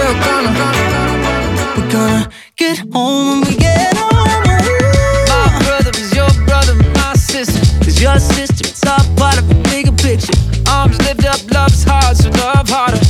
we're gonna get home when we get home. My brother is your brother, my sister is your sister. It's all part of a bigger picture. Arms lift up, love's hard, so love harder.